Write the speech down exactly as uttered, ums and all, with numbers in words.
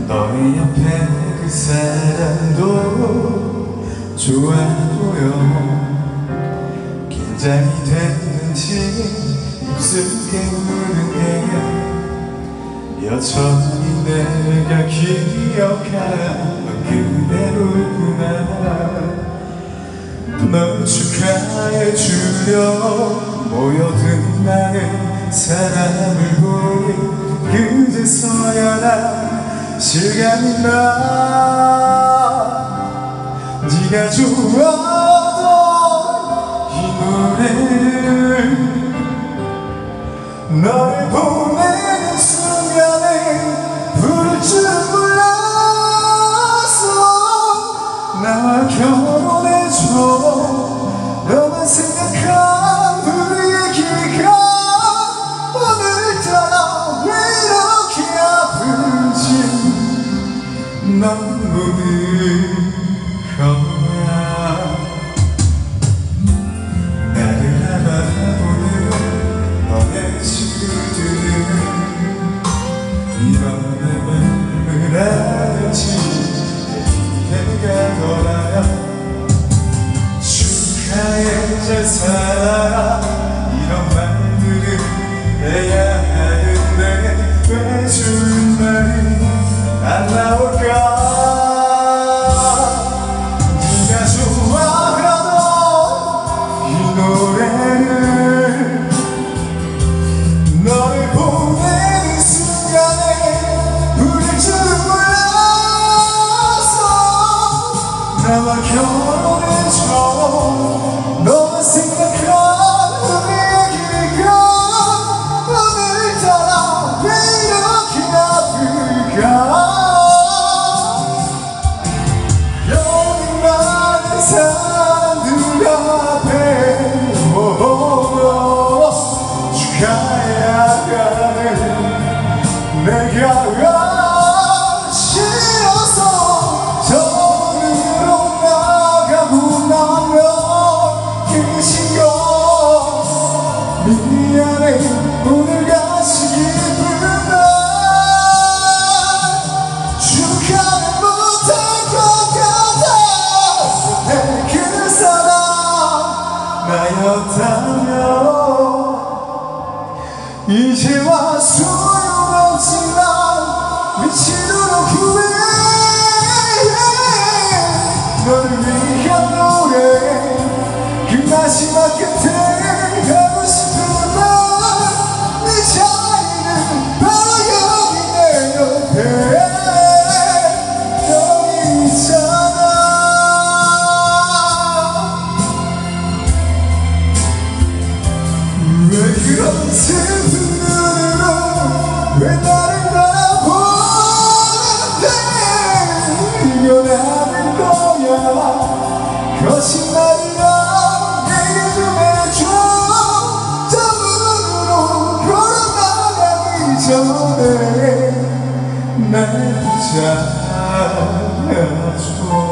너의 옆에 그 사람도 좋아 보여. 긴장이 됐는지 입술 깨무는 게 여전히 내가 기억하는 그대로구나. 널 축하해주려 모여든 많은 사람을 보니 그제서야 난 실감이 나. 네가 좋아하던 이 노래를 너를 보내는 순간에 부를 줄 몰랐어. 나와 결혼해줘. 너만 생각한 우리의 길가 오늘따라 왜 이렇게 아픈지 넌 모를 거야. 나를 알아보는 너의 친구들은 이런 내 맘을 알지. 내가 돌아야 축하해 잘 살아라 이런 말들을 해야 하는데 왜 좋은 말이 안 나올까. 네가 좋아하던 이 노래를 너를 보내는 순간에 부를 줄 몰랐어. 나와 결혼해줘. 너만 생각한 우리의 길가 오늘따라 왜 이렇게 아플까. 여기 많은 사람들 앞에 축하해야 하는 내가 싫어서 저으로 나가고 나면 계신 거 미안해. 오늘 같이 기쁜 날 축하는 못할 것 같아. 내 그 사람 나였다면 이제와 소용없지만 미치도록 후회해. 너를 위한 노래 그 마지막 끝에 하고 싶은 말. 네 자리는 바로 여기 내 옆에 여기 있잖아. 왜 그런 슬픈 눈으로 왜 나를 바라보는데 이겨나는 거야. 거짓말이야. 얘기 좀 해줘. 저 문으로 걸어나가기 전에 날 붙잡아줘.